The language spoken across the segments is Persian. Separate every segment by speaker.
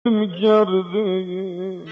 Speaker 1: می‌کرده.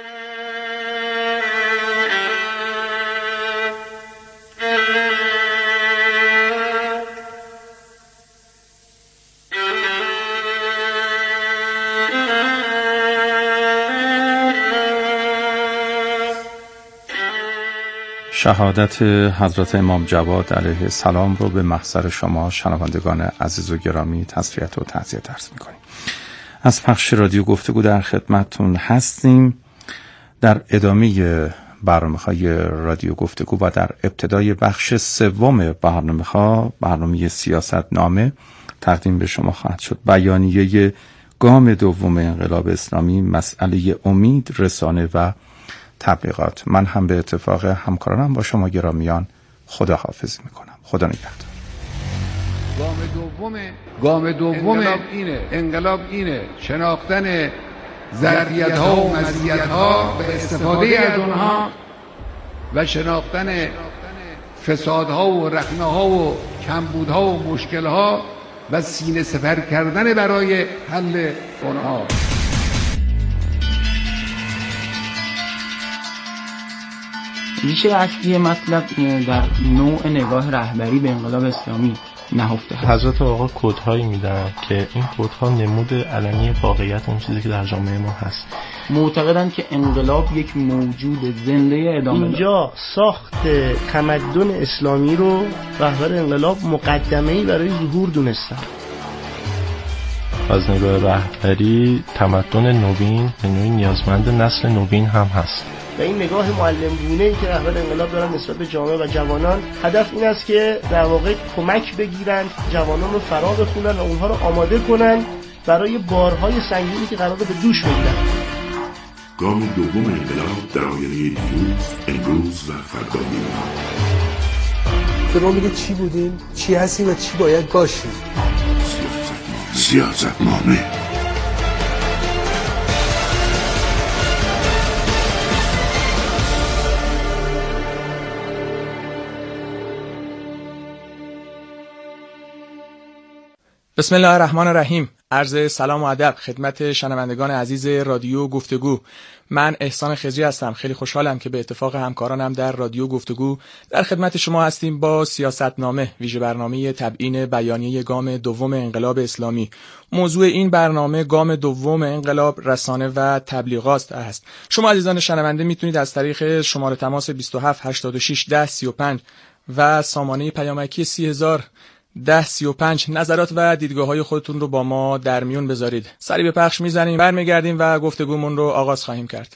Speaker 2: شهادت حضرت امام جواد علیه السلام رو به محضر شما شنوندگان عزیز و گرامی تسلیت و تعزیت عرض می‌کنیم. از پخش رادیو گفتگو در خدمتتون هستیم. در ادامه برنامه‌های رادیو گفتگو و در ابتدای بخش سوم برنامه سیاستنامه تقدیم به شما خواهد شد بیانیه گام دوم انقلاب اسلامی، مسئله امید، رسانه و تبلیغات. من هم به اتفاق همکارانم با شما گرامیان خداحافظی میکنم. خدا نگهدار.
Speaker 3: گام دوم انقلاب اینه شناختن ظرفیت‌ها و مزیت‌ها و استفاده از اونها و شناختن فسادها و رخنه‌ها و کمبودها و مشکل‌ها و سینه سپر کردن برای حل اونها.
Speaker 4: ریشه اصلی مطلب در نوع نگاه رهبری به انقلاب اسلامی نهفته هست.
Speaker 5: حضرت آقا کدهایی میدن که این کدها نمود علنی واقعیت اون چیزی که در جامعه ما هست.
Speaker 4: معتقدن که انقلاب یک موجود زنده ادامه داره.
Speaker 6: اینجا ساخت تمدن اسلامی رو رهبر انقلاب مقدمه‌ای برای ظهور دونستن.
Speaker 5: از نگاه رهبری تمدن نوین به نوعی نیازمند نسل نوین هم هست.
Speaker 6: و این نگاه معلم‌گونه‌ای که رهبر انقلاب دارن نسبت به جامعه و جوانان، هدف این است که در واقع کمک بگیرن، جوانان رو فرا بخونن و اونها رو آماده کنن برای بارهای سنگینی که قراره به دوش بگیرن.
Speaker 7: گام دوم انقلاب در آینده دیروز، امروز و فردا می‌ماند.
Speaker 8: به ما میگه چی بودیم، چی هستیم و چی باید باشیم.
Speaker 7: سیاستنامه.
Speaker 9: بسم الله الرحمن الرحیم. عرض سلام و ادب خدمت شنوندگان عزیز رادیو گفتگو. من احسان خضری هستم. خیلی خوشحالم که به اتفاق همکارانم در رادیو گفتگو در خدمت شما هستیم با سیاستنامه، ویژه برنامه تبیین بیانیه گام دوم انقلاب اسلامی. موضوع این برنامه گام دوم انقلاب، رسانه و تبلیغات است. شما عزیزان شنونده میتونید از طریق شماره تماس 27 86 10 35 و سامانه پیامکی 301035 نظرات و دیدگاه‌های خودتون رو با ما در میون بذارید. سری به پخش میزنیم، برمیگردیم و گفتگومون رو آغاز خواهیم کرد.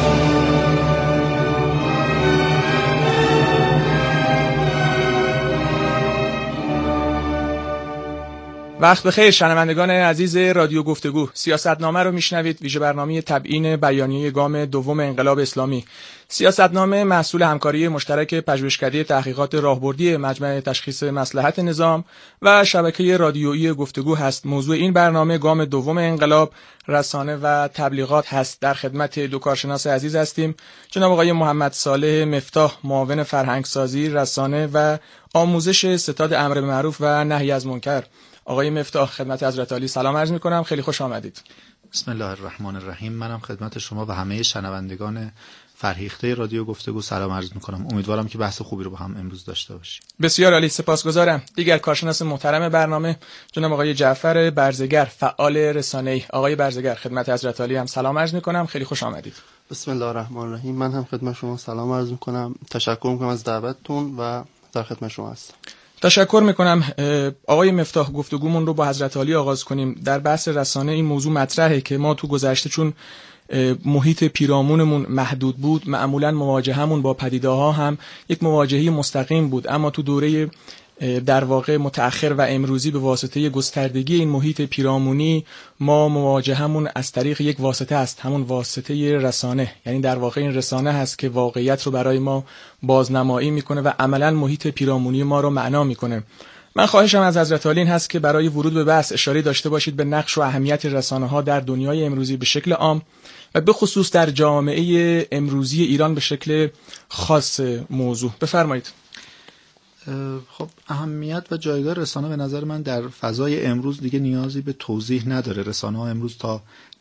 Speaker 9: وقت بخیر شنوندگان عزیز رادیو گفتگو. سیاستنامه رو میشنوید، ویژه برنامه تبیین بیانیه گام دوم انقلاب اسلامی. سیاستنامه محصول همکاری مشترک پژوهشکده تحقیقات راهبردی مجمع تشخیص مصلحت نظام و شبکه رادیویی گفتگو هست. موضوع این برنامه گام دوم انقلاب، رسانه و تبلیغات هست. در خدمت دو کارشناس عزیز هستیم، جناب آقای محمد صالح مفتاح، معاون فرهنگسازی، رسانه و آموزش ستاد امر به معروف و نهی از منکر. آقای مفتاح، خدمت حضرت عالی سلام عرض می‌کنم، خیلی خوش آمدید.
Speaker 10: بسم الله الرحمن الرحیم. منم خدمت شما و همه شنوندگان فرهیخته رادیو گفتگو سلام عرض می‌کنم. امیدوارم که بحث خوبی رو با هم امروز داشته باشیم.
Speaker 9: بسیار عالی، سپاسگزارم. دیگر کارشناس محترم برنامه جناب آقای جعفر برزگر، فعال رسانه‌ای. آقای برزگر، خدمت حضرت عالی هم سلام عرض می‌کنم، خیلی خوش آمدید.
Speaker 11: بسم الله الرحمن الرحیم. من هم خدمت شما سلام عرض می‌کنم. تشکر می‌کنم از دعوتتون و در خدمت شما هستم.
Speaker 9: تشکر میکنم. آقای مفتاح، گفتگومون رو با حضرت عالی آغاز کنیم. در بحث رسانه این موضوع مطرحه که ما تو گذشته چون محیط پیرامونمون محدود بود، معمولا مواجهمون با پدیده‌ها هم یک مواجهه مستقیم بود، اما تو دوره در واقع متأخر و امروزی به واسطه گستردگی این محیط پیرامونی ما مواجهمون از طریق یک واسطه است، همون واسطه رسانه. یعنی در واقع این رسانه هست که واقعیت رو برای ما بازنمایی میکنه و عملاً محیط پیرامونی ما رو معنا میکنه. من خواهشم از حضرت عالی هست که برای ورود به بحث اشاره داشته باشید به نقش و اهمیت رسانه‌ها در دنیای امروزی به شکل عام و به خصوص در جامعه امروزی ایران به شکل خاص موضوع. بفرمایید.
Speaker 10: خب اهمیت و جایگاه رسانه به نظر من در فضای امروز دیگه نیازی به توضیح نداره. رسانه ها امروز تا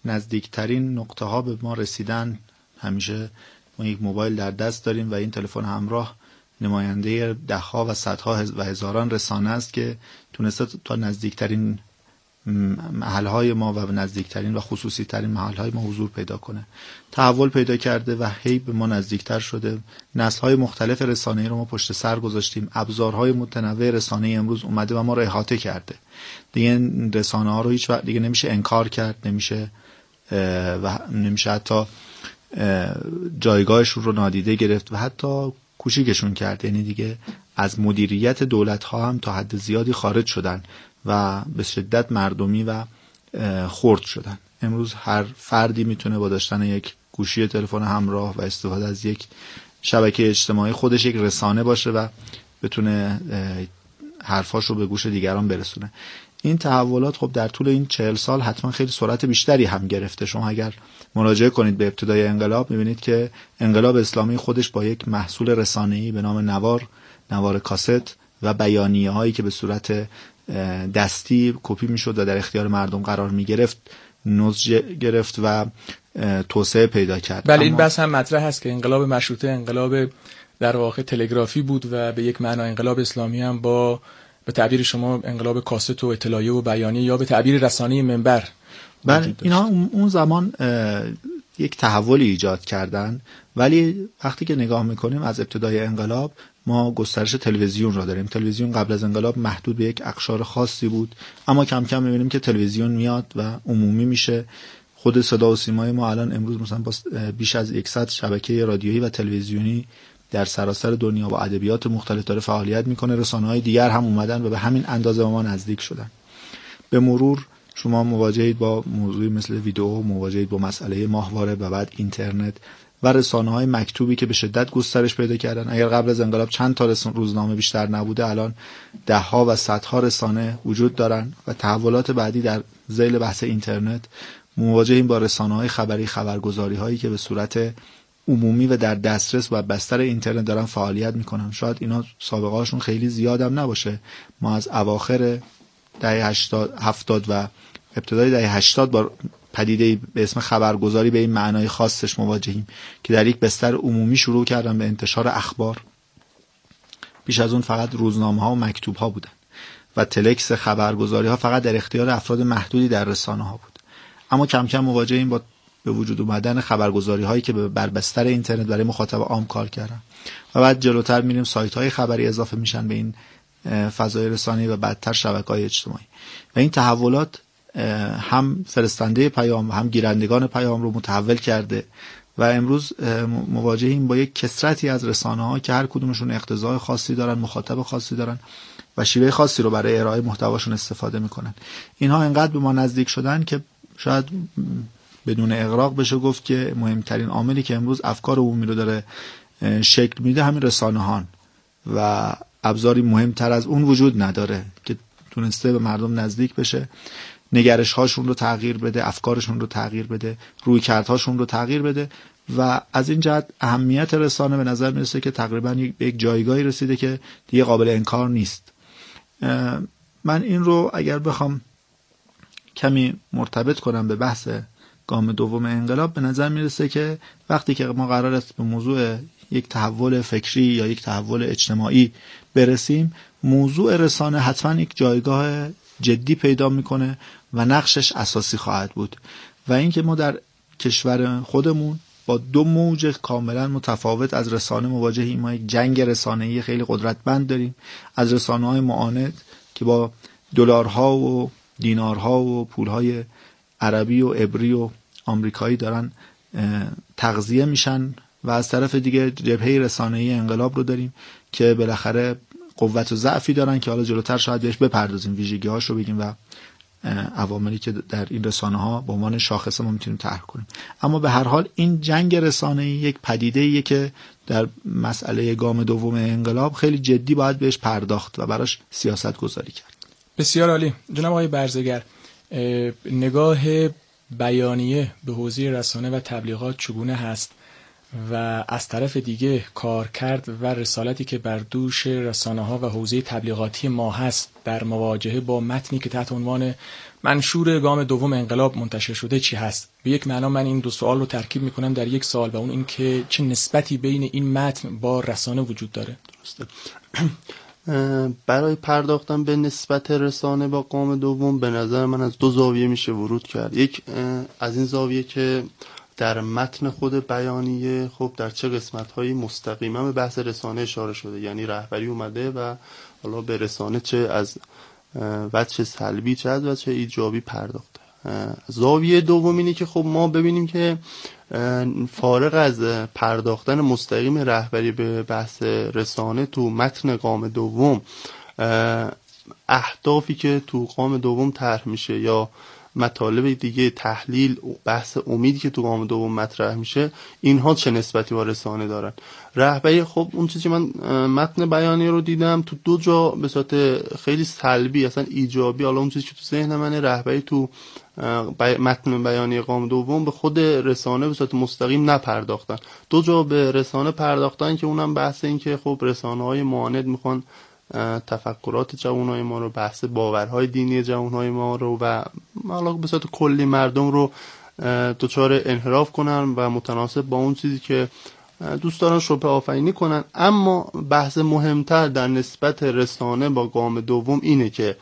Speaker 10: نزدیکترین نقطه ها به ما رسیدن، همیشه ما یک موبایل در دست داریم و این تلفن همراه نماینده دهها و صدها و هزاران رسانه است که تونسته تا نزدیکترین محلهای ما و نزدیکترین و خصوصی ترین محلهای ما حضور پیدا کنه. تحول پیدا کرده و هی به ما نزدیکتر شده. نسل‌های مختلف رسانه‌ای رو ما پشت سر گذاشتیم. ابزارهای متنوع رسانه‌ای امروز اومده و ما رو احاطه کرده. دیگه رسانه‌ها رو هیچ وقت دیگه نمیشه انکار کرد، نمیشه حتی جایگاهشون رو نادیده گرفت و حتی کوچیکشون کرد. یعنی دیگه از مدیریت دولت‌ها هم تا حد زیادی خارج شدن و به شدت مردمی و خرد شدن. امروز هر فردی میتونه با داشتن یک گوشی تلفن همراه و استفاده از یک شبکه اجتماعی خودش یک رسانه باشه و بتونه حرفاش رو به گوش دیگران برسونه. این تحولات خب در طول این 40 سال حتما خیلی سرعت بیشتری هم گرفته. شما اگر مراجعه کنید به ابتدای انقلاب میبینید که انقلاب اسلامی خودش با یک محصول رسانه‌ای به نام نوار کاست و بیانیه هایی که به صورت دستی کپی میشد و در اختیار مردم قرار میگرفت نضج گرفت و توسعه پیدا کرد.
Speaker 9: بله، این بحث هم مطرح هست که انقلاب مشروطه انقلاب در واقع تلگرافی بود و به یک معنا انقلاب اسلامی هم به تعبیر شما انقلاب کاست و اطلاعیه و بیانیه یا به تعبیر رسانه منبر.
Speaker 10: بله، اینا اون زمان یک تحولی ایجاد کردن، ولی وقتی که نگاه میکنیم از ابتدای انقلاب ما گسترش تلویزیون را داریم. تلویزیون قبل از انقلاب محدود به یک اقشار خاصی بود، اما کم کم میبینیم که تلویزیون میاد و عمومی میشه. خود صدا و سیمای ما الان امروز مثلا با بیش از 100 شبکه رادیویی و تلویزیونی در سراسر دنیا با ادبیات مختلف داره فعالیت میکنه. رسانه‌های دیگر هم اومدن و به همین اندازه ما نزدیک شدن. به مرور شما مواجهید با موضوعی مثل ویدئو، مواجهید با مسئله ماهواره و بعد اینترنت و رسانه‌های مکتوبی که به شدت گسترش پیدا کردن. اگر قبل از انقلاب چند تا روزنامه بیشتر نبوده، الان ده‌ها و صدها رسانه وجود دارن و تحولات بعدی در ذیل بحث اینترنت مواجهیم با رسانه‌های خبری، خبرگزاری‌هایی که به صورت عمومی و در دسترس و بستر اینترنت دارن فعالیت میکنن. شاید اینا سابقه هاشون خیلی زیادم نباشه. ما از اواخر دهه 70 و ابتدای دهه 80 با پدیده به اسم خبرگزاری به این معنای خاصش مواجهیم که در یک بستر عمومی شروع کردن به انتشار اخبار. پیش از اون فقط روزنامه ها و مکتوب ها بودن و تلکس خبرگزاری ها فقط در اختیار افراد محدودی در رسانه ها بود. اما کم کم مواجهیم با به وجود اومدن خبرگزاری هایی که بر بستر اینترنت برای مخاطب عام کار کردن و بعد جلوتر میریم سایت های خبری اضافه میشن به این فضای رسانه‌ای و بعدتر شبکه‌های اجتماعی و این تحولات هم فرستنده پیام هم گیرندگان پیام رو متحول کرده و امروز مواجهیم با یک کثرتی از رسانه‌ها که هر کدومشون اقتضای خاصی دارن، مخاطب خاصی دارن و شیوه خاصی رو برای ارائه محتواشون استفاده میکنن. اینها انقدر به ما نزدیک شدن که شاید بدون اغراق بشه گفت که مهمترین عاملی که امروز افکار عمومی رو داره شکل میده همین رسانه‌هان و ابزاری مهمتر از اون وجود نداره که تونسته به مردم نزدیک بشه، نگرش هاشون رو تغییر بده، افکارشون رو تغییر بده، رویکردهاشون رو تغییر بده و از این جهت اهمیت رسانه به نظر میرسه که تقریبا به یک جایگاهی رسیده که دیگه قابل انکار نیست. من این رو اگر بخوام کمی مرتبط کنم به بحث گام دوم انقلاب، به نظر میرسه که وقتی که ما قرار است به موضوع یک تحول فکری یا یک تحول اجتماعی برسیم، موضوع رسانه حتما یک جایگاه جدی پیدا میکنه و نقشش اساسی خواهد بود و اینکه ما در کشور خودمون با دو موج کاملا متفاوت از رسانه مواجهیم. ما یک جنگ رسانه‌ای خیلی قدرتمند داریم از رسانه‌های معاند که با دلارها و دینارها و پولهای عربی و عبری و آمریکایی دارن تغذیه میشن و از طرف دیگه جبهه رسانه‌ای انقلاب رو داریم که بالاخره قوت و ضعفی دارن که حالا جلوتر شاید بهش بپردازیم، ویژگی‌هاش رو بگیم و عواملی که در این رسانه‌ها به عنوان شاخص ما میتونیم طرح کنیم. اما به هر حال این جنگ رسانه‌ای یک پدیده‌ایه که در مسئله گام دوم انقلاب خیلی جدی باید بهش پرداخت و براش سیاست گذاری کرد.
Speaker 9: بسیار عالی. جناب آقای برزگر، نگاه بیانیه به حوزه رسانه و تبلیغات چگونه هست و از طرف دیگه کارکرد و رسالتی که بر دوش رسانه‌ها و حوزه تبلیغاتی ما هست در مواجهه با متنی که تحت عنوان منشور گام دوم انقلاب منتشر شده چی هست؟ به یک معنا من این دو سوال رو ترکیب میکنم در یک سوال و اون این که چه نسبتی بین این متن با رسانه وجود داره؟
Speaker 11: درسته. برای پرداختن به نسبت رسانه با گام دوم به نظر من از دو زاویه میشه ورود کرد. یک از این زاویه که در متن خود بیانیه خب در چه قسمت‌هایی مستقیما به بحث رسانه اشاره شده، یعنی رهبری اومده و حالا به رسانه چه از وجه سلبی چه از وجه ایجابی پرداخته. زاویه دوم اینه که خب ما ببینیم که فارغ از پرداختن مستقیم رهبری به بحث رسانه تو متن گام دوم، اهدافی که تو گام دوم طرح میشه یا مطالب دیگه تحلیل بحث امیدی که تو گام دوم مطرح میشه، اینها چه نسبتی با رسانه دارن. رهبری خب اون چیزی که من متن بیانیه رو دیدم تو دو جا به صورت خیلی سلبی اصلا ایجابی، حالا اون چیزی که تو ذهن منه رهبری تو متن بیانیه گام دوم به خود رسانه به صورت مستقیم نپرداختن. دو جا به رسانه پرداختن که اونم بحث این که خب رسانه‌های معاند میخوان تفکرات جوانای ما رو، بحث باورهای دینی جوانای ما رو و حالا به صورت کلی مردم رو دچار انحراف کنن و متناسب با اون چیزی که دوست دارن شبهه آفرینی کنن. اما بحث مهمتر در نسبت رسانه با گام دوم اینه که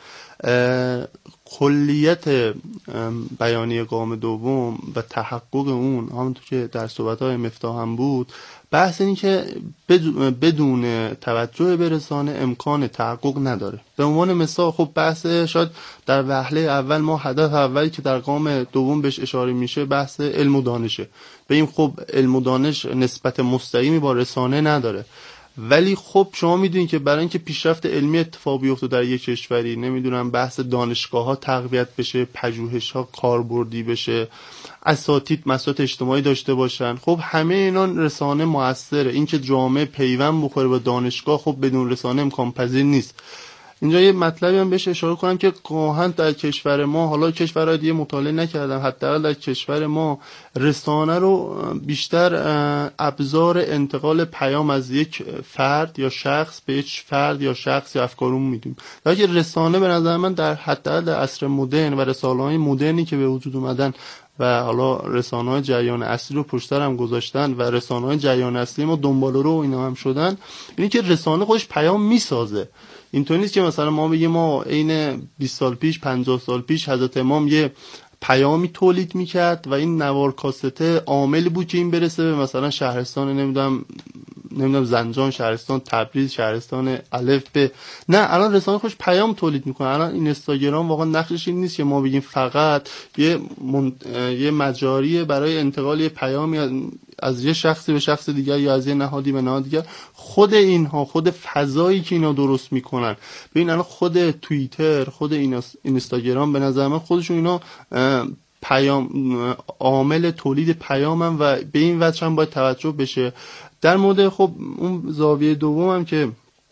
Speaker 11: کلیت بیانیه گام دوم و تحقق اون، همونطور که در صحبت‌های مفتاح هم بود، بحث این که بدون توجه به رسانه امکان تحقق نداره. به عنوان مثال خب بحث شاید در وهله اول ما هدف اولی که در گام دوم بهش اشاره میشه بحث علم و دانشه. ببین خب علم و دانش نسبت مستقیمی با رسانه نداره، ولی خب شما میدونید که برای اینکه پیشرفت علمی اتفاق بیفته در یک کشوری، نمیدونم بحث دانشگاه ها تقویت بشه، پژوهش ها کاربردی بشه، اساتید مسائل اجتماعی داشته باشن، خب همه اینا رسانه موثره. اینکه جامعه پیوند بخوره با دانشگاه خب بدون رسانه امکان پذیر نیست. اینجا یه مطلبی هم بهش اشاره کنم که گاهن در کشور ما، حالا کشورهای دیگه مطالعه نکردم، حداقل در کشور ما رسانه رو بیشتر ابزار انتقال پیام از یک فرد یا شخص به یک فرد یا شخص یا افکارون میدونیم. در حالی که رسانه به نظر من در حداقل در عصر مدرن و رسانه‌های مدرنی که به وجود اومدن و حالا رسانه‌های جریان اصلی رو پشت سر هم گذاشتن و رسانه‌های جریان اصلی ما دنبال رو اینا هم شدن، اینی که رسانه خودش پیام میسازه. اینطوری نیست که مثلا ما بگیم ما عین 20 سال پیش 50 سال پیش حضرت امام یه پیامی تولید میکرد و این نوار کاسته عاملی بود که این برسه به مثلا شهرستان نمیدونم زنجان، شهرستان تبریز، شهرستان الف به. نه، الان رسانه خوش پیام تولید میکنه. الان این اینستاگرام واقعا نقشش این نیست که ما بگیم فقط یه مجاری برای انتقال یه پیامی از یه شخصی به شخص دیگر یا از یه نهادی به نهاد دیگر. خود اینها، خود فضایی که اینا درست میکنن، ببین الان خود توییتر، خود اینستاگرام به نظر من خودشون اینا پیام عامل تولید پیامن و به این وجه هم باید توجه بشه. در مورد خب اون زاویه دومم که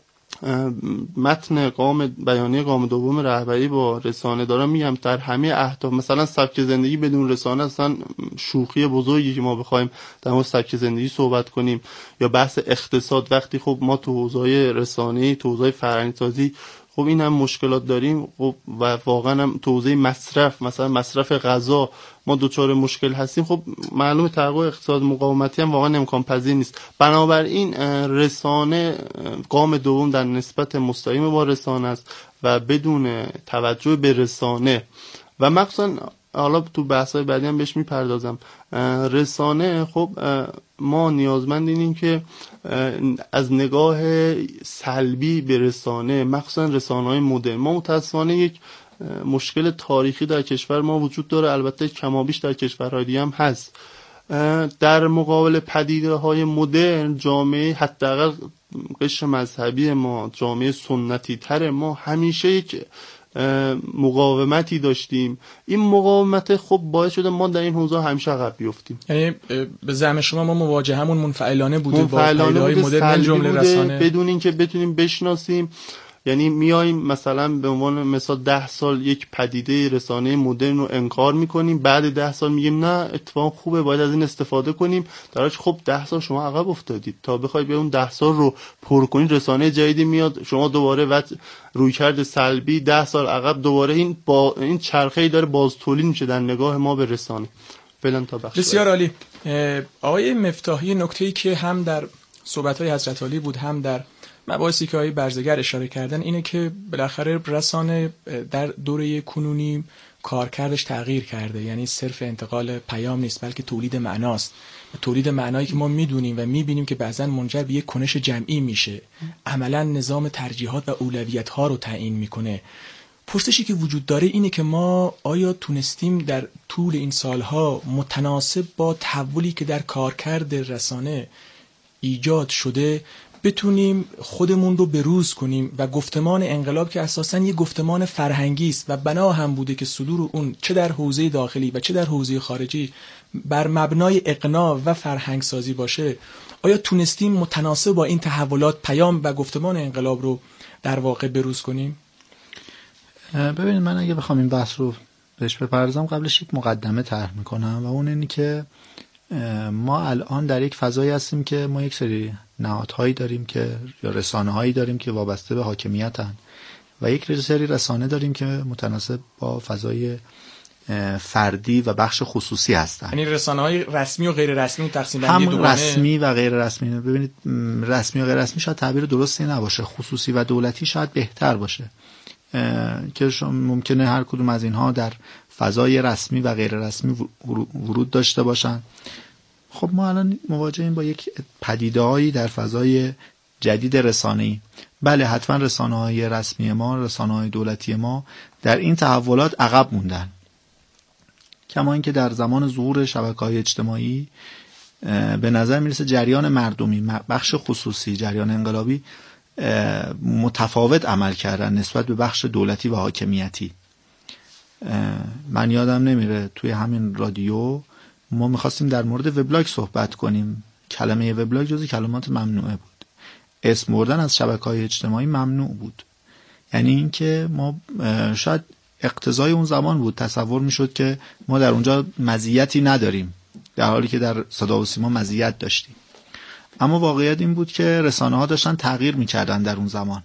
Speaker 11: متن بیانیه گام دوم رهبری با رسانه دارم، میگم در همه اهداف، مثلا سبک زندگی بدون رسانه اصلا شوخی بزرگی که ما بخوایم در مورد سبک زندگی صحبت کنیم، یا بحث اقتصاد وقتی خب ما تو حوزه‌های رسانه‌ای، تو حوزه‌های فرهنگ‌سازی خب این هم مشکلات داریم خب و واقعا هم تو حوزه مصرف، مثلا مصرف غذا ما دوچار مشکل هستیم. خب معلومه تحقق اقتصاد مقاومتی هم واقعا امکان پذیر نیست. بنابراین رسانه گام دوم در نسبت مستقیم با رسانه است و بدون توجه به رسانه و مخصوصا حالا تو بحث‌های بعدی هم بهش میپردازم، رسانه خب ما نیازمند اینیم که از نگاه سلبی به رسانه، مخصوصا رسانه‌های مدرن، ما متأسفانه یک مشکل تاریخی در کشور ما وجود داره، البته کمابیش در کشورهای دیگه هم هست. در مقابل پدیده‌های مدرن جامعه، حداقل قشر مذهبی ما، جامعه سنتی تر ما همیشه یک مقاومتی داشتیم. این مقاومت خب باعث شده ما در این حوزه همیشه عقب بیفتیم.
Speaker 9: یعنی به زعم شما ما مواجهمون منفعلانه بوده با پدیده‌های مدرن جمله رسانه،
Speaker 11: بدون اینکه بتونیم بشناسیم یعنی میایم مثلا به عنوان مثال 10 سال یک پدیده رسانه مدرن رو انکار میکنیم، بعد 10 سال میگیم نه اتفاق خوبه باید از این استفاده کنیم، در حالی خب 10 سال شما عقب افتادید. تا بخوای به اون 10 سال رو پر کنید رسانه جدیدی میاد، شما دوباره رویکرد سلبی 10 سال عقب، دوباره این چرخه‌ای داره باز تولید میشه در نگاه ما به رسانه. فعلا تا بخش
Speaker 9: بسیار عالی. آقای مفتاحی، نکته‌ای که هم در صحبت‌های حضرت عالی بود هم در مباحثی که آقای برزگر اشاره کردن اینه که بالاخره رسانه در دوره کنونی کارکردش تغییر کرده، یعنی صرف انتقال پیام نیست بلکه تولید معناست. تولید معنایی که ما میدونیم و میبینیم که بعضا منجر به یک کنش جمعی میشه، عملا نظام ترجیحات و اولویت‌ها رو تعیین میکنه. پرسشی که وجود داره اینه که ما آیا تونستیم در طول این سالها متناسب با تحولی که در کارکرد رسانه ایجاد شده بتونیم خودمون رو بروز کنیم و گفتمان انقلاب که اساساً یه گفتمان فرهنگی است و بنا هم بوده که صدور اون چه در حوزه داخلی و چه در حوزه خارجی بر مبنای اقناع و فرهنگ سازی باشه، آیا تونستیم متناسب با این تحولات پیام و گفتمان انقلاب رو در واقع بروز کنیم؟
Speaker 10: ببینید، من اگه بخوام این بحث رو بهش بپردازم قبلش یک مقدمه طرح میکنم و اون اینه که ما الان در یک فضایی هستیم که ما یک سری نهادهایی داریم که یا رسانه‌هایی داریم که وابسته به حاکمیتن و یک سری رسانه داریم که متناسب با فضای فردی و بخش خصوصی هستن.
Speaker 9: یعنی رسانه‌های رسمی و غیر رسمی تقسیم بندی دوگانه.
Speaker 10: هم رسمی و غیر رسمی. ببینید، رسمی و غیر رسمی شاید تعبیر درستی نباشه، خصوصی و دولتی شاید بهتر باشه که ممکنه هر کدوم از اینها در فضای رسمی و غیر رسمی ورود داشته باشن. خب ما الان مواجهیم با یک پدیده‌ای در فضای جدید رسانه‌ای. بله، حتما رسانه‌های رسمی ما، رسانه‌های دولتی ما در این تحولات عقب موندن. کما اینکه در زمان ظهور شبکه‌های اجتماعی به نظر میرسه جریان مردمی، بخش خصوصی، جریان انقلابی متفاوت عمل کردن نسبت به بخش دولتی و حاکمیتی. من یادم نمیره توی همین رادیو ما میخواستیم در مورد وبلاگ صحبت کنیم. کلمه وبلاگ جزو کلمات ممنوعه بود. اسم بردن از شبکه‌های اجتماعی ممنوع بود. یعنی اینکه ما شاید اقتضای اون زمان بود، تصور میشد که ما در اونجا مزیتی نداریم در حالی که در صدا و سیما مزیت داشتیم. اما واقعیت این بود که رسانه‌ها داشتن تغییر می‌کردن در اون زمان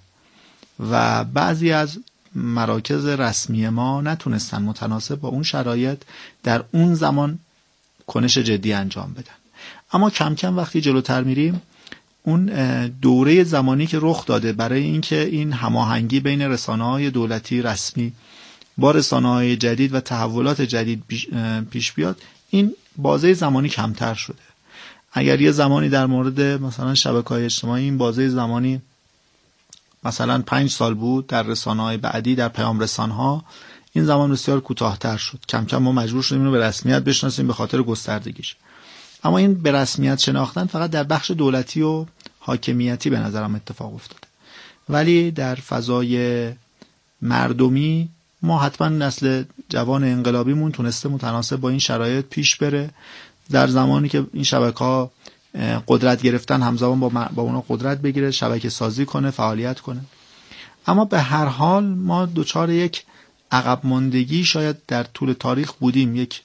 Speaker 10: و بعضی از مراکز رسمی ما نتونستن متناسب با اون شرایط در اون زمان کنش جدی انجام بدن. اما کم کم وقتی جلوتر میریم، اون دوره زمانی که رخ داده برای اینکه این هماهنگی بین رسانه‌های دولتی رسمی با رسانه‌های جدید و تحولات جدید پیش بیاد، این بازه زمانی کمتر شده. اگر یه زمانی در مورد مثلا شبکه‌های اجتماعی این بازه زمانی مثلا 5 سال بود، در رسانه‌های بعدی، در پیام رسان‌ها این زمان بسیار کوتاه‌تر شد. کم کم ما مجبور شدیم اینو به رسمیت بشناسیم به خاطر گستردگیش. اما این به رسمیت شناختن فقط در بخش دولتی و حاکمیتی به نظرم اتفاق افتاده. ولی در فضای مردمی ما حتما نسل جوان انقلابیمون تونسته متناسب با این شرایط پیش بره. در زمانی که این شبکه‌ها قدرت گرفتن، همزمان با اونا قدرت بگیره، شبکه سازی کنه، فعالیت کنه. اما به هر حال ما دوچار یک عقب ماندگی شاید در طول تاریخ بودیم، یک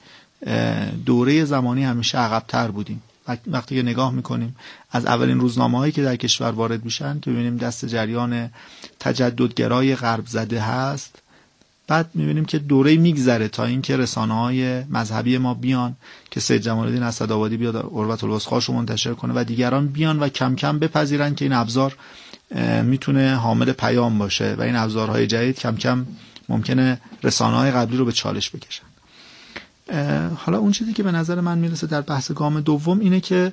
Speaker 10: دوره زمانی همیشه عقب‌تر بودیم. وقتی که نگاه میکنیم از اولین روزنامه‌هایی که در کشور وارد میشن تو می‌بینیم دست جریان تجددگرای غرب زده هست. بعد می‌بینیم که دوره میگذره تا اینکه رسانه‌های مذهبی ما بیان که سید جمال الدین اسدآبادی بیاد عروة الوثقاشو منتشر کنه و دیگران بیان و کم کم بپذیرن که این ابزار میتونه حامل پیام باشه و این ابزارهای جدید کم کم ممکنه رسانه‌های قبلی رو به چالش بکشن. حالا اون چیزی که به نظر من میرسه در بحث گام دوم اینه که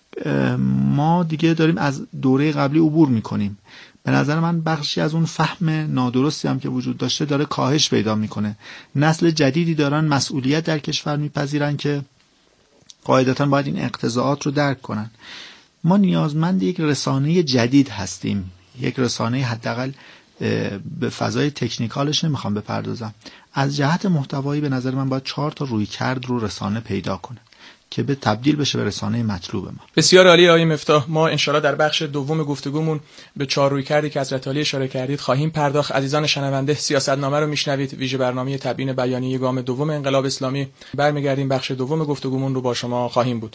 Speaker 10: ما دیگه داریم از دوره قبلی عبور میکنیم. به نظر من بخشی از اون فهم نادرستی هم که وجود داشته داره کاهش پیدا میکنه. نسل جدیدی دارن مسئولیت در کشور میپذیرن که قاعدتاً باید این اقتضاعات رو درک کنن. ما نیازمند یک رسانه جدید هستیم، یک رسانه حداقل به فضای تکنیکالش نمیخوام بپردازم. از جهت محتوایی به نظر من باید 4 تا رویکرد رو رسانه پیدا کنه. که به تبدیل بشه به رسانه مطلوب ما.
Speaker 9: بسیار عالی آقای مفتاح. ما انشالله در بخش دوم گفتگومون به 4 رویکردی که حضرت عالی اشاره کردید خواهیم پرداخت. عزیزان شنونده، سیاستنامه رو میشنوید، ویژه برنامه تبیین بیانیه گام دوم انقلاب اسلامی. برمیگردیم بخش دوم گفتگومون رو با شما خواهیم بود.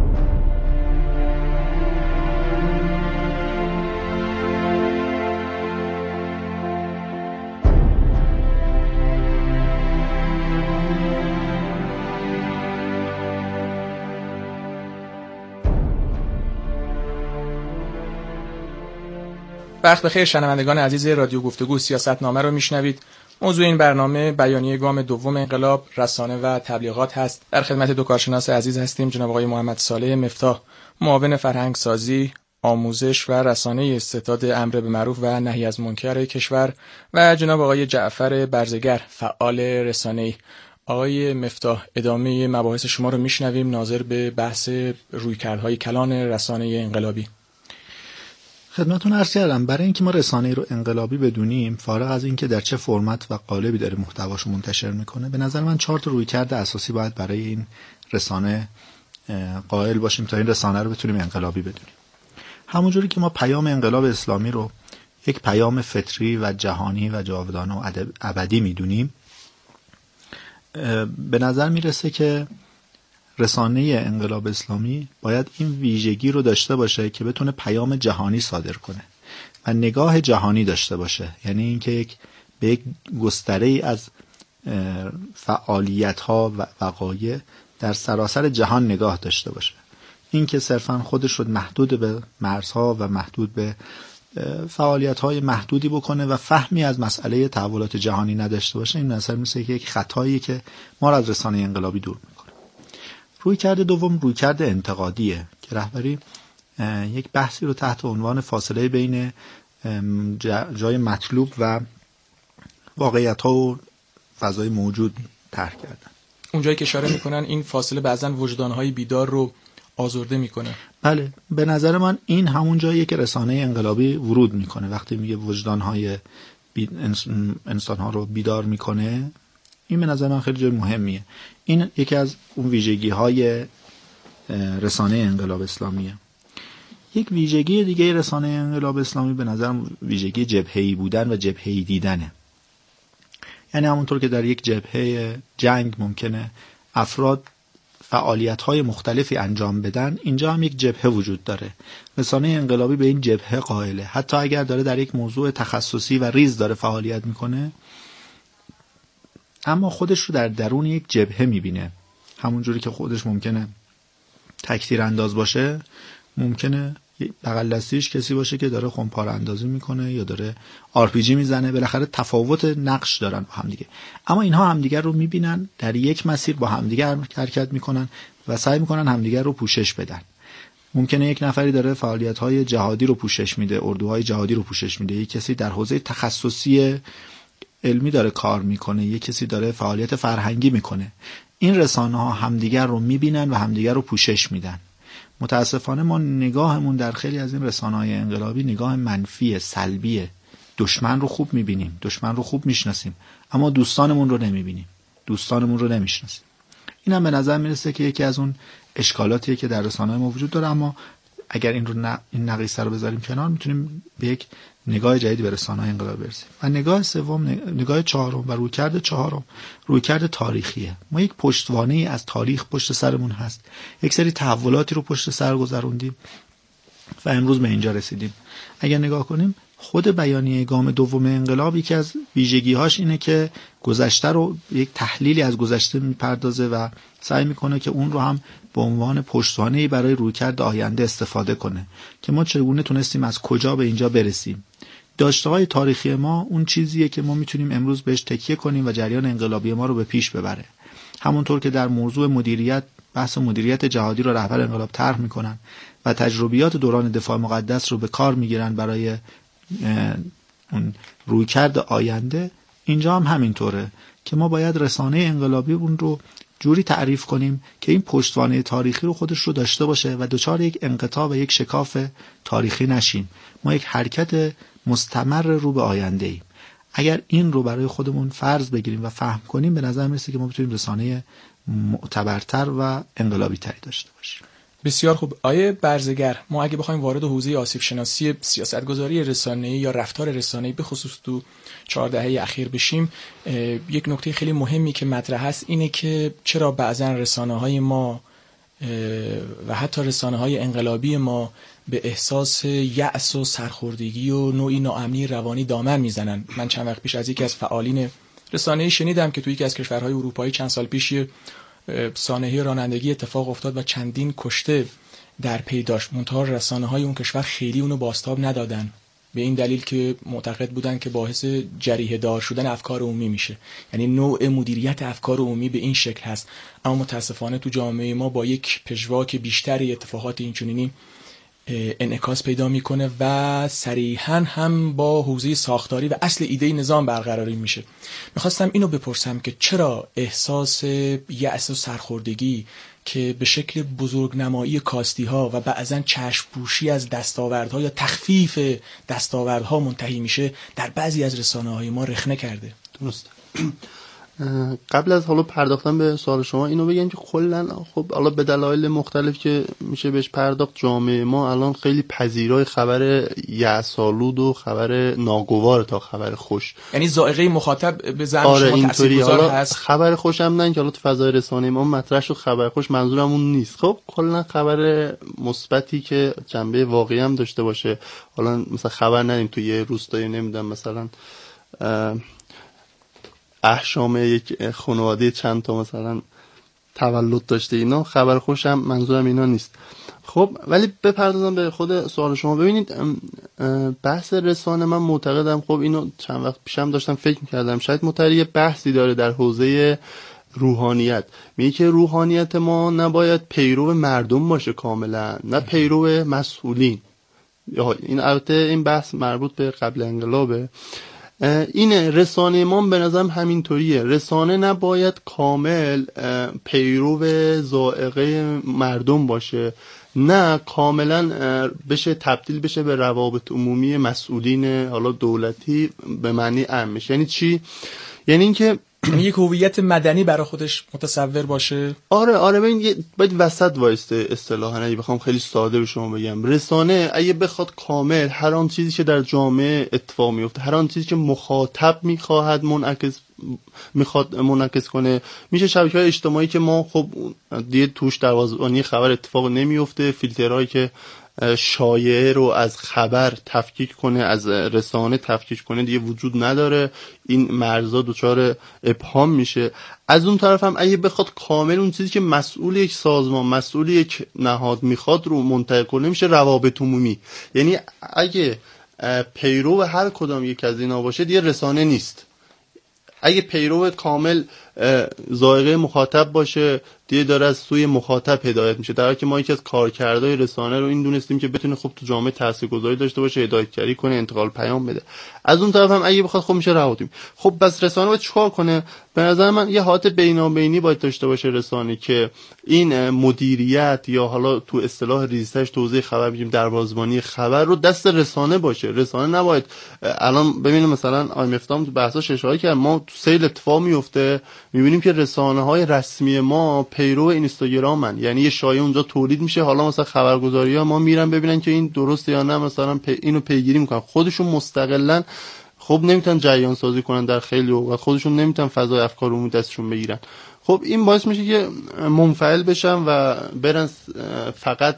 Speaker 9: وقت بخیر شنوندگان عزیز رادیو گفتگو، سیاستنامه رو میشنوید. موضوع این برنامه بیانیه گام دوم انقلاب، رسانه و تبلیغات هست. در خدمت دو کارشناس عزیز هستیم، جناب آقای محمد صالح مفتاح، معاون فرهنگ سازی، آموزش و رسانه ستاد امر به معروف و نهی از منکر کشور، و جناب آقای جعفر برزگر، فعال رسانه‌ای. آقای مفتاح، ادامه مباحث شما رو میشنویم ناظر به بحث رویکردهای کلان رسانه انقلابی.
Speaker 10: خدمتتون عرض کردم برای اینکه ما رسانه‌ای رو انقلابی بدونیم، فارغ از اینکه در چه فرمت و قالبی داره محتواشو منتشر میکنه، به نظر من 4 تا رویکرد اساسی باید برای این رسانه قائل باشیم تا این رسانه رو بتونیم انقلابی بدونیم. همونجوری که ما پیام انقلاب اسلامی رو یک پیام فطری و جهانی و جاودانه و ابدی میدونیم، به نظر میرسه که رسانه انقلاب اسلامی باید این ویژگی رو داشته باشه که بتونه پیام جهانی صادر کنه و نگاه جهانی داشته باشه. یعنی اینکه به یک گستره از فعالیت‌ها و وقایع در سراسر جهان نگاه داشته باشه. این که صرفاً خودش رو محدود به مرزها و محدود به فعالیت‌های محدودی بکنه و فهمی از مسئله تحولات جهانی نداشته باشه، این مثلا مثل یک خطایی که ما را از رسانه انقلابی دور می‌کنه. رویکرد دوم رویکرد انتقادیه که رهبری یک بحثی رو تحت عنوان فاصله بین جای مطلوب و واقعیت‌ها و فضای موجود طرح کردن.
Speaker 9: اونجایی که اشاره میکنن این فاصله بعضن وجدان‌های بیدار رو آزرده میکنه.
Speaker 10: بله، به نظر من این همون جاییه که رسانه انقلابی ورود میکنه. وقتی میگه وجدان‌های انسان‌ها رو بیدار میکنه، این به نظر من خیلی جای مهمیه. این یکی از اون ویژگی‌های رسانه انقلاب اسلامیه. یک ویژگی دیگه رسانه انقلاب اسلامی به نظر ویژگی جبهه‌ای بودن و جبهه‌ای دیدنه. یعنی همونطور که در یک جبهه جنگ ممکنه افراد فعالیت‌های مختلفی انجام بدن، اینجا هم یک جبهه وجود داره. رسانه انقلابی به این جبهه قائله. حتی اگر داره در یک موضوع تخصصی و ریز داره فعالیت میکنه، اما خودش رو در درون یک جبهه میبینه. همونجوری که خودش ممکنه تکتیر انداز باشه، ممکنه بغل دستیش کسی باشه که داره خمپاره اندازی میکنه یا داره RPG میزنه. بالاخره تفاوت نقش دارن با همدیگه، اما اینها همدیگر رو میبینن، در یک مسیر با همدیگر حرکت میکنن و سعی میکنن همدیگر رو پوشش بدن. ممکنه یک نفری داره فعالیت‌های جهادی رو پوشش میده، اردوهای جهادی رو پوشش میده، یک کسی در حوزه تخصصی علمی داره کار میکنه، یک کسی داره فعالیت فرهنگی میکنه. این رسانه‌ها همدیگر رو میبینن و همدیگر رو پوشش میدن. متاسفانه ما نگاهمون در خیلی از این رسانه‌های انقلابی نگاه منفی، سلبیه. دشمن رو خوب میبینیم، دشمن رو خوب میشناسیم، اما دوستانمون رو نمیبینیم، دوستانمون رو نمیشناسیم. این هم به نظر میرسه که یکی از اون اشکالاتیه که در رسانه‌های ما وجود داره. اما اگر این نقیصه رو بذاریم کنار، میتونیم به یک نگاه جدیدی به رسانه‌های انقلاب برسیم. و نگاه سوم، نگاه چهارم و رویکرد چهارم، رویکرد تاریخیه. ما یک پشتوانه‌ای از تاریخ پشت سرمون هست، یک سری تحولاتی رو پشت سر گذروندیم و امروز به اینجا رسیدیم. اگر نگاه کنیم، خود بیانیه گام دوم انقلاب یکی از ویژگی‌هاش اینه که گذشته رو یک تحلیلی از گذشته میپردازه و سعی میکنه که اون رو هم به عنوان پشتوانه‌ای برای رویکرد آینده استفاده کنه که ما چگونه تونستیم از کجا به اینجا برسیم. داشته‌های تاریخی ما اون چیزیه که ما میتونیم امروز بهش تکیه کنیم و جریان انقلابی ما رو به پیش ببره. همونطور که در موضوع مدیریت، بحث مدیریت جهادی رو رهبر انقلاب طرح میکنن و تجربیات دوران دفاع مقدس رو به کار میگیرن برای اون رویکرد آینده، اینجا هم همینطوره که ما باید رسانه انقلابی اون رو جوری تعریف کنیم که این پشتوانه تاریخی رو خودش رو داشته باشه و دچار یک انقطاع و یک شکاف تاریخی نشیم. ما یک حرکت مستمر رو به آینده ایم. اگر این رو برای خودمون فرض بگیریم و فهم کنیم، به نظر میرسه که ما بتونیم رسانه معتبرتر و انقلابی تری داشته باشیم.
Speaker 9: بسیار خوب. آیه برزگر، ما اگه بخوایم وارد حوزه آسیب شناسی سیاستگذاری رسانه‌ای یا رفتار رسانه‌ای به خصوص تو 4 دهه اخیر بشیم، یک نکته خیلی مهمی که مطرح هست اینه که چرا بعضا رسانه‌های ما و حتی رسانه‌های انقلابی ما به احساس یأس و سرخوردگی و نوعی ناامنی روانی دامن میزنن. من چند وقت پیش از یکی از فعالین رسانه‌ای شنیدم که توی یکی از کشورهای اروپایی چند سال پیش سانحه رانندگی اتفاق افتاد و چندین کشته در پی داشت. منتها رسانه‌های اون کشور خیلی اونو بازتاب ندادن، به این دلیل که معتقد بودن که باعث جریحه دار شدن افکار عمومی میشه. یعنی نوع مدیریت افکار عمومی به این شکل هست. اما متاسفانه تو جامعه ما با یک پژواک بیشتری اتفاقات اینچنینی انعکاس پیدا میکنه و صریحاً هم با حوزه ساختاری و اصل ایده نظام برقراری میشه. میخواستم اینو بپرسم که چرا احساس یأس و سرخوردگی که به شکل بزرگنمایی کاستی ها و بعضاً چشم پوشی از دستاوردها یا تخفیف دستاوردها منتهی میشه در بعضی از رسانه‌های ما رخنه کرده؟
Speaker 11: درسته. قبل از حالا پرداختن به سوال شما اینو بگم که کلا خب حالا به دلایل مختلف که میشه بهش پرداخت، جامعه ما الان خیلی پذیرای خبر یأس‌آلود و خبر ناگوار تا خبر خوش.
Speaker 9: یعنی ذائقه مخاطب به زعم شما تاثیرگذار هست.
Speaker 11: خبر خوش هم نه که حالا تو فضای رسانه‌ای ما مطرح شد خبر خوش، منظورم اون نیست. خب کلا خبر مثبتی که جنبه واقعی هم داشته باشه. حالا مثلا خبر ندیم تو یه روستایی نمیدونم مثلا احشام یک خانواده چند تا مثلا تولد داشته، اینا خبر خوشم منظورم اینا نیست. خب ولی بپردازم به خود سوال شما. ببینید بحث رسانه، من معتقدم خب اینو چند وقت پیشم داشتم فکر می‌کردم، شاید متری بحثی داره در حوزه روحانیت. میگه که روحانیت ما نباید پیرو مردم باشه کاملا، نه پیرو مسئولین. این البته این بحث مربوط به قبل انقلابه. این رسانه ما به نظرم همینطوریه. رسانه نباید کامل پیرو ذائقه مردم باشه، نه کاملا بشه تبدیل بشه به روابط عمومی مسئولین حالا دولتی به معنی عامش. یعنی چی؟ یعنی اینکه
Speaker 9: یک هویت مدنی برای خودش متصور باشه.
Speaker 11: آره ببین باید وسط وایسته اصطلاحاً. اگه بخوام خیلی ساده به شما بگم، رسانه اگه بخواد کامل هر آن چیزی که در جامعه اتفاق میفته، هر آن چیزی که مخاطب میخواد منعکس کنه، میشه شبکه‌های اجتماعی که ما خب دیگه توش دروازه‌بانی خبر اتفاق نمیفته، فیلترهایی که شایعه رو از خبر تفکیک کنه، از رسانه تفکیک کنه دیگه وجود نداره. این مرزا دچار ابهام میشه. از اون طرف هم اگه بخواد کامل اون چیزی که مسئول یک سازمان، مسئول یک نهاد میخواد رو منتقل کنه، میشه روابط عمومی. یعنی اگه پیرو هر کدام یک از اینا باشه دیگه رسانه نیست. اگه پیرو کامل ذائقه مخاطب باشه دیگه داره از سوی مخاطب هدایت میشه، در حالی که ما یکی از کارکردهای رسانه رو این دونستیم که بتونه خب تو جامعه تاثیرگذاری داشته باشه، هدایتگری کنه، انتقال پیام بده. از اون طرف هم اگه بخواد خب میشه روابط. خب بس رسانه باید چیکار کنه؟ به نظر من یه حالت بینابینی باید داشته باشه رسانه که این مدیریت یا حالا تو اصطلاح ریزش توزیع خبر میگیم دروازه‌بانی خبر رو دست رسانه باشه. رسانه نباید الان ببینیم مثلا آقای مفتاح تو بحثاش اشاره کرد، ما تو سیل اتفاق میفته میبینیم که رسانه‌های رسمی ما پیرو اینستاگرامن. یعنی یه شایعه اونجا تولید میشه، حالا مثلا خبرگزاری‌ها ما میرن ببینن که این درسته یا نه، مثلا اینو پیگیری میکنن. خودشون مستقلاً خب نمیتونن جریان سازی کنن در خیلی اوقات، خودشون نمیتونن فضای افکار عمومی دستشون بگیرن. خب این باعث میشه که منفعل بشن و برن فقط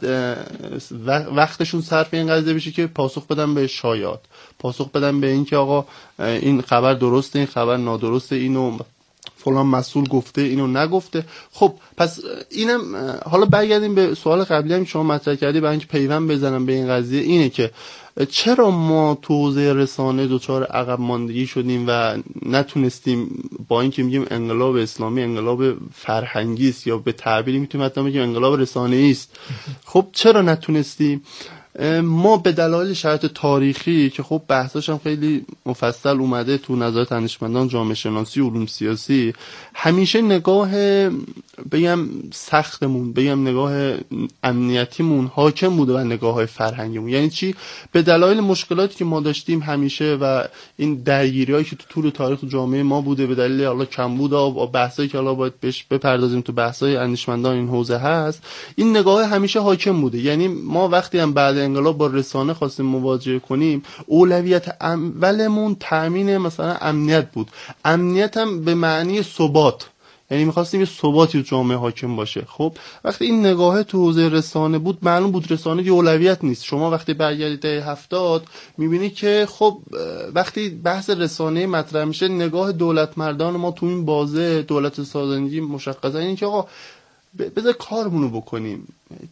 Speaker 11: وقتشون صرف این قضیه بشه که پاسخ بدن به شایعات، پاسخ بدن به این که آقا این خبر درسته، این خبر نادرسته، اینو فلان مسئول گفته، اینو نگفته. خب پس اینم حالا برگردیم به سوال قبلی هم شما مطرح کردی، برای اینکه پیوند بزنم به این قضیه، اینه که چرا ما تو حوزه رسانه دچار عقب ماندگی شدیم و نتونستیم، با اینکه میگیم انقلاب اسلامی انقلاب فرهنگی است یا به تعبیری میتونیم حتی بگیم انقلاب رسانه‌ای است، خب چرا نتونستیم؟ ما به دلایل شرایط تاریخی که خب بحثاش هم خیلی مفصل اومده تو نظرات دانشمندان جامعه شناسی و علوم سیاسی، همیشه نگاه بگم سختمون، بگم نگاه امنیتیمون حاکم بوده و نگاه فرهنگیمون. یعنی چی؟ به دلایل مشکلاتی که ما داشتیم همیشه و این درگیریایی که تو طول تاریخ جامعه ما بوده، به دلیل حالا کمبود و بحثایی که حالا باید بهش بپردازیم تو بحثای اندیشمندان این حوزه هست، این نگاه همیشه حاکم بوده. یعنی ما وقتی هم بعد انقلاب با رسانه خواستیم مواجهه کنیم، اولویت اولمون تامین مثلا امنیت بود. امنیت هم به معنی ثبات، یعنی می‌خواستیم یه ثباتی تو جامعه حاکم باشه. خب وقتی این نگاه تو حوزه رسانه بود، معلوم بود رسانه یه اولویت نیست. شما وقتی برگردید دهه 70 می‌بینید که خب وقتی بحث رسانه مطرح میشه، نگاه دولت مردان ما تو این بازه دولت سازندگی مشخصه اینه که آقا بذار کارمونو بکنیم،